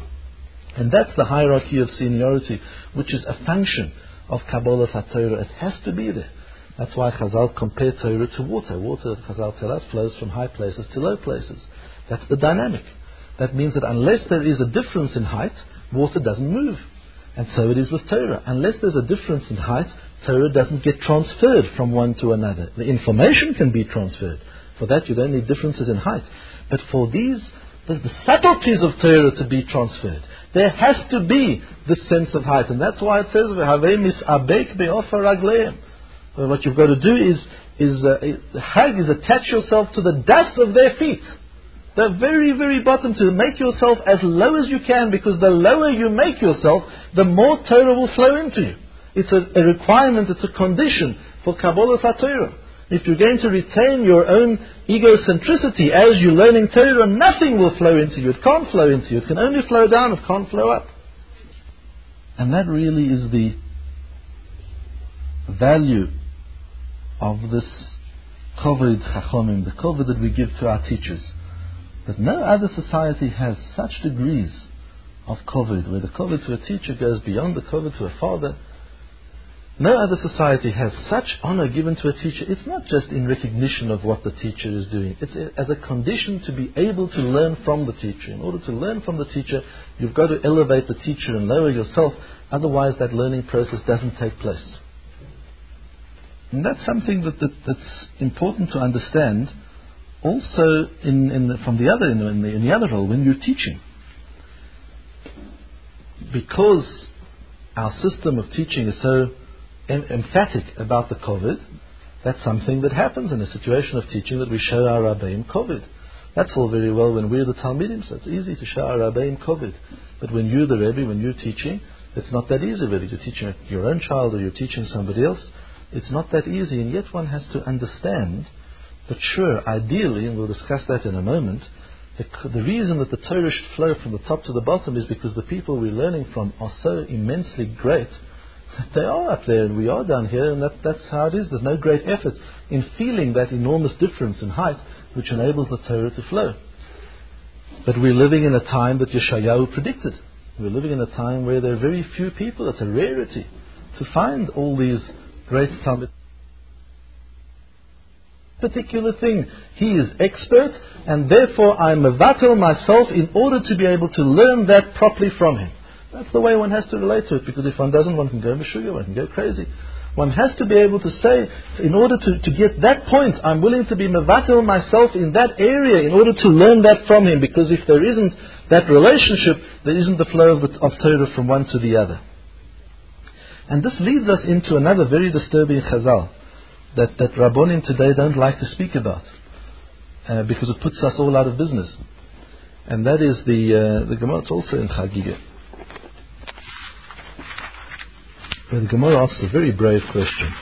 And that's the hierarchy of seniority, which is a function of Kabbalah HaTorah. It has to be there. That's why Chazal compare Torah to water. Water, Chazal tell us, flows from high places to low places. That's the dynamic. That means that unless there is a difference in height, water doesn't move. And so it is with Torah. Unless there's a difference in height, Torah doesn't get transferred from one to another. The information can be transferred. For that you don't need differences in height. But for the subtleties of Torah to be transferred, there has to be this sense of height. And that's why it says, what you've got to do is attach yourself to the dust of their feet. The very, very bottom, to make yourself as low as you can, because the lower you make yourself, the more Torah will flow into you. It's a requirement, it's a condition for Kabbalah HaTorah. If you're going to retain your own egocentricity as you're learning Torah, nothing will flow into you. It can't flow into you. It can only flow down, it can't flow up. And that really is the value of this Kovod Chachomim, the Kovod that we give to our teachers. That no other society has such degrees of Kovod, where the Kovod to a teacher goes beyond the Kovod to a father. No other society has such honor given to a teacher. It's not just in recognition of what the teacher is doing. It's as a condition to be able to learn from the teacher. In order to learn from the teacher, you've got to elevate the teacher and lower yourself. Otherwise, that learning process doesn't take place. And that's something that's important to understand. Also, in the other role, when you're teaching, because our system of teaching is so emphatic about the Kovod, that's something that happens in a situation of teaching, that we show our Rabbeim Kovod. That's all very well when we're the Talmidim, so it's easy to show our Rabbeim Kovod. But when you're the Rebbe, when you're teaching, it's not that easy. Whether you're teaching your own child or you're teaching somebody else, it's not that easy. And yet one has to understand that, sure, ideally, and we'll discuss that in a moment, the reason that the Torah should flow from the top to the bottom is because the people we're learning from are so immensely great. They are up there and we are down here, and that's how it is. There's no great effort in feeling that enormous difference in height which enables the Torah to flow. But we're living in a time that Yeshayahu predicted. We're living in a time where there are very few people. It's a rarity to find all these great Talmud. Particular thing, he is expert, and therefore I mevatel myself in order to be able to learn that properly from him. That's the way one has to relate to it, because if one doesn't, one can go meshuggah, one can go crazy. One has to be able to say, in order to get that point, I'm willing to be mevatel myself in that area in order to learn that from him, because if there isn't that relationship, there isn't the flow of Torah from one to the other. And this leads us into another very disturbing chazal that Rabbonim today don't like to speak about, because it puts us all out of business. And that is the Gemara. It's also in Chagiga. The Gemara asks a very brave question.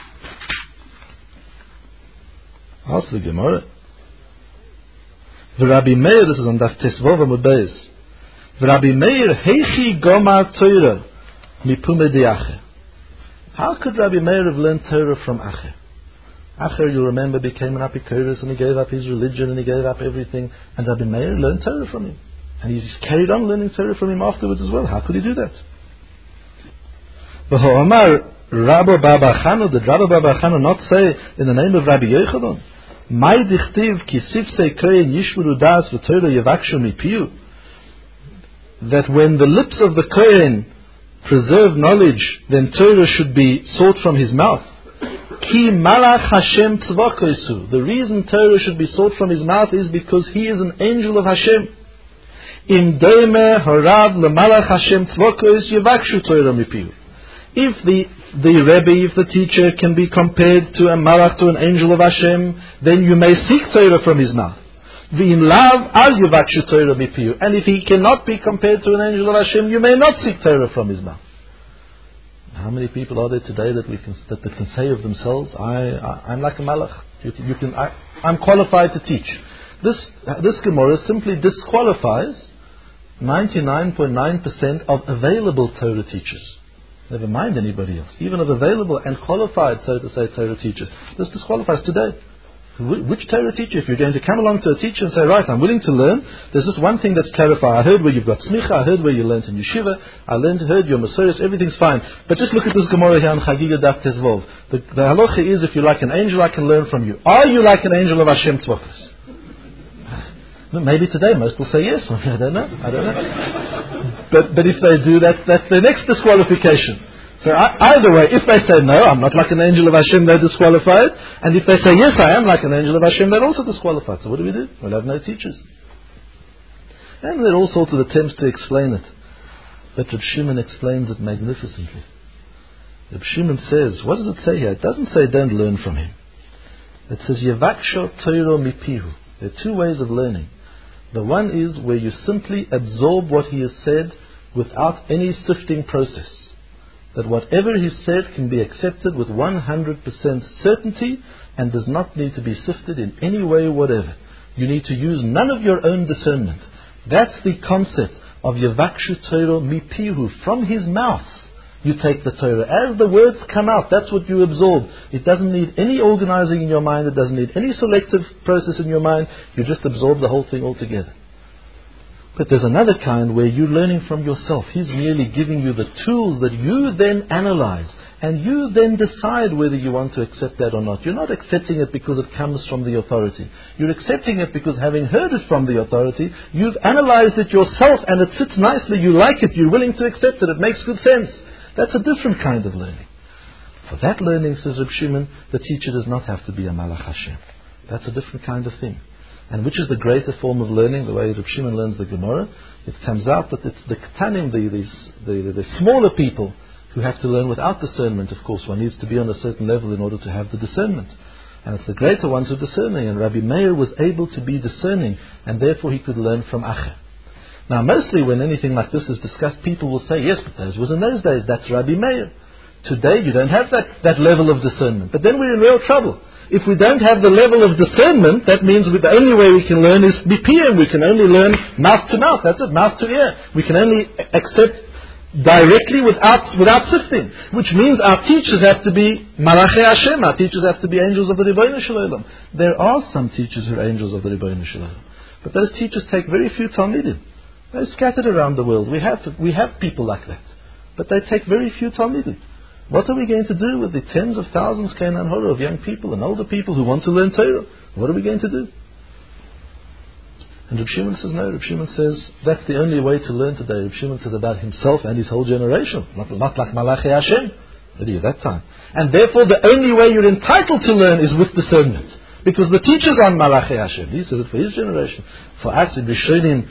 Ask the Gemara. V'Rabbi Meir, this is on Daf Tesvov Amud Beis. V'Rabbi Meir heichi gomar Torah mipume de'acher. How could Rabbi Meir have learned Torah from Acher? Acher, you remember, became an Apikoros and he gave up his religion and he gave up everything. And Rabbi Meir learned Torah from him. And he's carried on learning Torah from him afterwards as well. How could he do that? V'ho'amar Rabbi Baba Chana, did Rabbi Baba Chana not say in the name of Rabbi Yochanan, Mai dichtiv ki sifsei kohen yishmuru das v'Torah yevakshu mipiu, that when the lips of the kohen preserve knowledge, then Torah should be sought from his mouth. Ki malach Hashem tzvakoisu. The reason Torah should be sought from his mouth is because he is an angel of Hashem. Im doime harav lemalach Hashem tzvakois yevakshu Torah mipiu. If the Rebbe, if the teacher can be compared to a malach, to an angel of Hashem, then you may seek Torah from his mouth. V'im lav al yevakshu Torah mipiu. And if he cannot be compared to an angel of Hashem, you may not seek Torah from his mouth. How many people are there today that can say of themselves, I'm like a malach. I'm qualified to teach. This Gemara simply disqualifies 99.9% of available Torah teachers. Never mind anybody else. Even of available and qualified, so to say, Torah teachers. This disqualifies today. Which Torah teacher? If you're going to come along to a teacher and say, right, I'm willing to learn, there's just one thing that's clarified. I heard where you've got smicha, I heard where you learned in yeshiva, heard your masoros, everything's fine. But just look at this Gemara here on Chagiga Daf Tezvov. The halacha is, if you're like an angel, I can learn from you. Are you like an angel of Hashem Tzvokos? Maybe today most will say yes. I don't know. But if they do, that's the next disqualification. So either way, if they say no, I'm not like an angel of Hashem, they're disqualified. And if they say yes, I am like an angel of Hashem, they're also disqualified. So what do? We'll have no teachers. And there are all sorts of attempts to explain it. But Reb Shimon explains it magnificently. Reb Shimon says, what does it say here? It doesn't say don't learn from him. It says, Yevaksho Torah mipihu. There are two ways of learning. The one is where you simply absorb what he has said without any sifting process. That whatever he said can be accepted with 100% certainty and does not need to be sifted in any way whatever. You need to use none of your own discernment. That's the concept of Yevakshu Torah mipihu. From his mouth you take the Torah. As the words come out, that's what you absorb. It doesn't need any organizing in your mind. It doesn't need any selective process in your mind. You just absorb the whole thing altogether. But there's another kind where you're learning from yourself. He's merely giving you the tools that you then analyze. And you then decide whether you want to accept that or not. You're not accepting it because it comes from the authority. You're accepting it because, having heard it from the authority, you've analyzed it yourself and it sits nicely. You like it. You're willing to accept it. It makes good sense. That's a different kind of learning. For that learning, says Reb Shimon, the teacher does not have to be a Malach Hashem. That's a different kind of thing. And which is the greater form of learning? The way Reb Shimon learns the Gemara, it comes out that it's the Ketanim, the smaller people, who have to learn without discernment. Of course, one needs to be on a certain level in order to have the discernment. And it's the greater ones who are discerning. And Rabbi Meir was able to be discerning, and therefore he could learn from Acher. Now, mostly when anything like this is discussed, people will say, yes, but that was in those days. That's Rabbi Meir. Today, you don't have that level of discernment. But then we're in real trouble. If we don't have the level of discernment, that means the only way we can learn is BPM. We can only learn mouth to mouth. That's it, mouth to ear. We can only accept directly without sifting. Which means our teachers have to be Malachei Hashem. Our teachers have to be angels of the Ribono Shel Olam. There are some teachers who are angels of the Ribono Shel Olam. But those teachers take very few Talmidim. They're scattered around the world. We have people like that. But they take very few Talmidim. What are we going to do with the tens of thousands, Keinan Hora, of young people and older people who want to learn Torah? What are we going to do? And Reb Shimon says no. Reb Shimon says that's the only way to learn today. Reb Shimon says about himself and his whole generation. Not like Malachei Hashem. Already at that time. And therefore the only way you're entitled to learn is with discernment. Because the teachers are Malachi Hashem. He says it for his generation. For us, in Rishonim,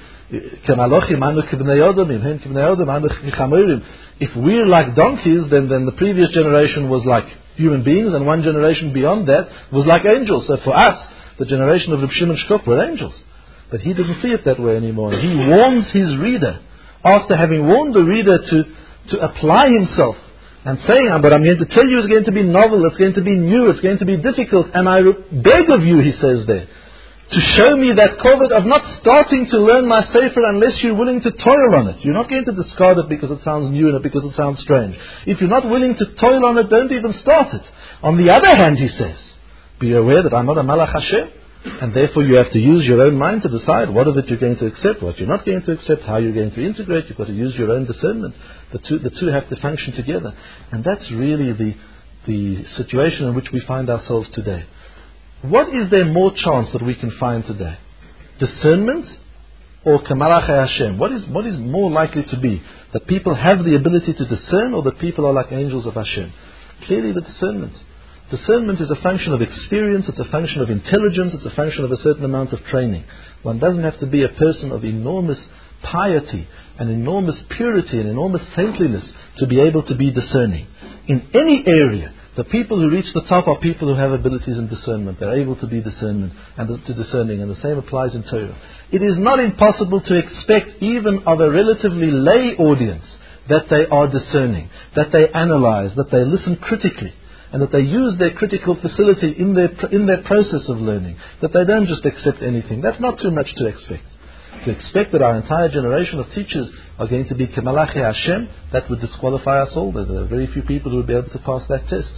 if we're like donkeys, then the previous generation was like human beings, and one generation beyond that was like angels. So for us, the generation of Reb Shimon Shkop were angels. But he didn't see it that way anymore. He warns his reader, after having warned the reader to apply himself, and saying, but I'm going to tell you it's going to be novel, it's going to be new, it's going to be difficult, and I beg of you, he says there, to show me that covet of not starting to learn my Sefer unless you're willing to toil on it. You're not going to discard it because it sounds new and because it sounds strange. If you're not willing to toil on it, don't even start it. On the other hand, he says, be aware that I'm not a Malach Hashem, and therefore you have to use your own mind to decide what of it you're going to accept, what you're not going to accept, how you're going to integrate. You've got to use your own discernment. The two have to function together. And that's really the situation in which we find ourselves today. What is there more chance that we can find today? Discernment or Kamalachi Hashem? What is more likely to be? That people have the ability to discern, or that people are like angels of Hashem? Clearly the discernment. Discernment is a function of experience, it's a function of intelligence, it's a function of a certain amount of training. One doesn't have to be a person of enormous piety and enormous purity and enormous saintliness to be able to be discerning. In any area, the people who reach the top are people who have abilities in discernment. They're able to be discerning, and the same applies in Torah. It is not impossible to expect even of a relatively lay audience that they are discerning, that they analyze, that they listen critically, and that they use their critical facility in their process of learning, that they don't just accept anything. That's not too much to expect. To expect that our entire generation of teachers are going to be Kamalachi Hashem, that would disqualify us all. There are very few people who would be able to pass that test.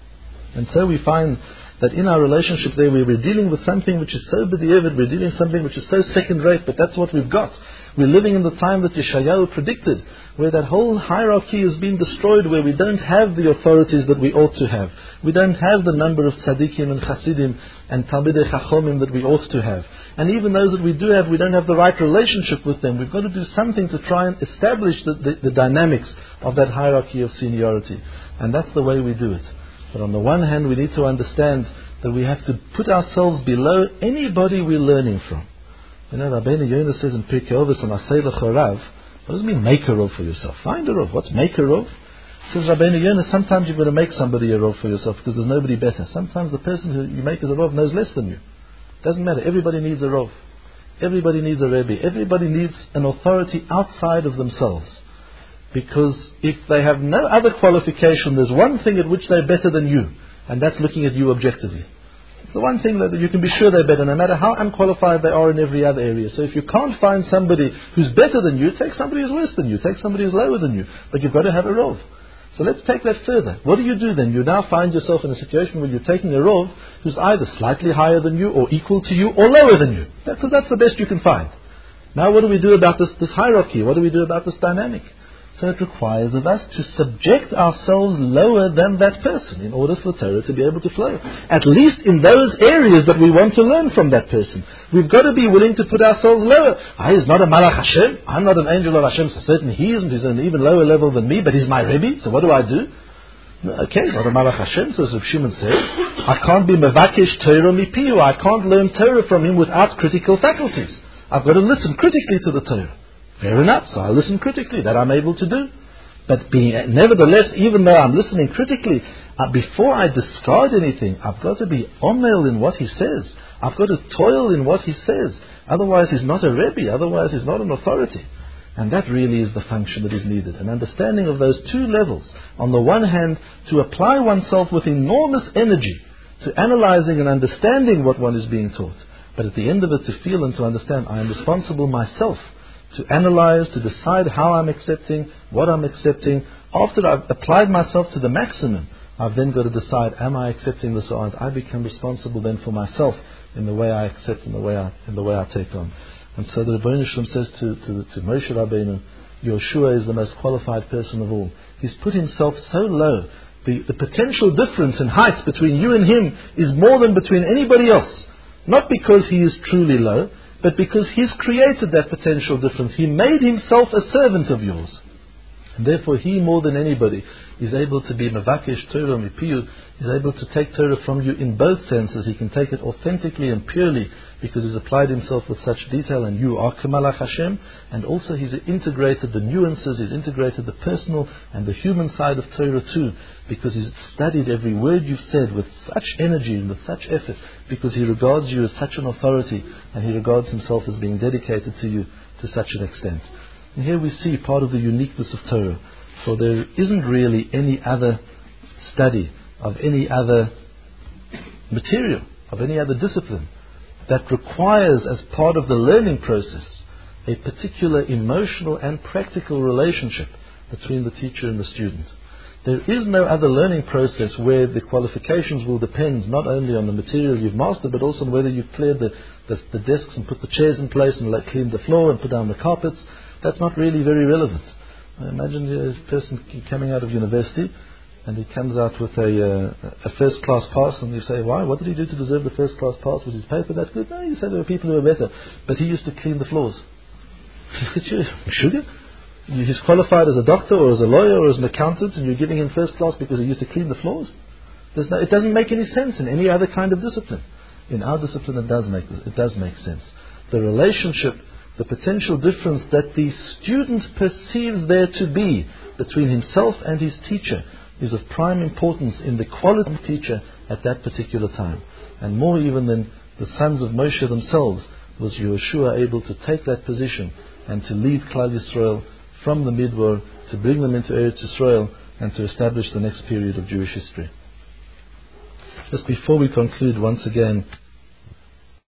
And so we find that in our relationship there, we're dealing with something which is so b'di'evet, we're dealing with something which is so second-rate, but that's what we've got. We're living in the time that Yeshayahu predicted, where that whole hierarchy is being destroyed, where we don't have the authorities that we ought to have. We don't have the number of tzaddikim and chassidim and talmidei chachomim that we ought to have. And even those that we do have, we don't have the right relationship with them. We've got to do something to try and establish the dynamics of that hierarchy of seniority. And that's the way we do it. But on the one hand, we need to understand that we have to put ourselves below anybody we're learning from. You know, Rabbeinu Yonah says in Pirkei Avos, and Asay Lecho Rav, what does it mean, make a rov for yourself? Find a rov. What's make a rov? Says Rabbeinu Yonah, sometimes you've got to make somebody a rov for yourself because there's nobody better. Sometimes the person who you make as a rov knows less than you. Doesn't matter. Everybody needs a rov. Everybody needs a rebbe. Everybody needs an authority outside of themselves. Because if they have no other qualification, there's one thing at which they're better than you, and that's looking at you objectively. The one thing that you can be sure they're better, no matter how unqualified they are in every other area. So if you can't find somebody who's better than you, take somebody who's worse than you, take somebody who's lower than you. But you've got to have a rov. So let's take that further. What do you do then? You now find yourself in a situation where you're taking a rov who's either slightly higher than you, or equal to you, or lower than you. Because that's the best you can find. Now what do we do about this hierarchy? What do we do about this dynamic? So it requires of us to subject ourselves lower than that person in order for Torah to be able to flow. At least in those areas that we want to learn from that person. We've got to be willing to put ourselves lower. He's not a Malach Hashem. I'm not an angel of Hashem. So certainly he isn't. He's on an even lower level than me, but he's my Rebbe. So what do I do? Okay, not a Malach Hashem. So as Reb Shimon says, I can't be Mevakesh Torah mipiu. I can't learn Torah from him without critical faculties. I've got to listen critically to the Torah. Fair enough, so I listen critically, that I'm able to do. But nevertheless, even though I'm listening critically, before I discard anything, I've got to be omel in what he says. I've got to toil in what he says. Otherwise he's not a Rebbe, otherwise he's not an authority. And that really is the function that is needed. An understanding of those two levels. On the one hand, to apply oneself with enormous energy to analyzing and understanding what one is being taught. But at the end of it, to feel and to understand, I am responsible myself to analyze, to decide how I'm accepting, what I'm accepting. After I've applied myself to the maximum, I've then got to decide, am I accepting this or not? I become responsible then for myself in the way I accept, in the way I take on. And so the Rebbeinu Shalom says to Moshe Rabbeinu, Yoshua is the most qualified person of all. He's put himself so low. The potential difference in height between you and him is more than between anybody else. Not because he is truly low, but because he's created that potential difference. He made himself a servant of yours. And therefore he, more than anybody, is able to be Mavakesh Torah Mipiyu, is able to take Torah from you in both senses. He can take it authentically and purely because he's applied himself with such detail, and you are Kamalach Hashem, and also he's integrated the nuances, he's integrated the personal and the human side of Torah too, because he's studied every word you've said with such energy and with such effort, because he regards you as such an authority, and he regards himself as being dedicated to you to such an extent. And here we see part of the uniqueness of Torah, for there isn't really any other study of any other material, of any other discipline, that requires as part of the learning process a particular emotional and practical relationship between the teacher and the student. There is no other learning process where the qualifications will depend not only on the material you've mastered, but also on whether you've cleared the desks and put the chairs in place and cleaned the floor and put down the carpets. That's not really very relevant. Imagine a person coming out of university and he comes out with a first class pass, and you say, why? What did he do to deserve the first class pass? Was his paper that good? No, you say there were people who were better. But he used to clean the floors. Look at you, sugar. He's qualified as a doctor or as a lawyer or as an accountant, and you're giving him first class because he used to clean the floors? It doesn't make any sense in any other kind of discipline. In our discipline it does make sense. The relationship, the potential difference that the student perceives there to be between himself and his teacher is of prime importance in the quality of the teacher at that particular time. And more even than the sons of Moshe themselves, was Yehoshua able to take that position and to lead Klal Yisrael from the Midbar, to bring them into Eretz Yisrael, and to establish the next period of Jewish history. Just before we conclude, once again,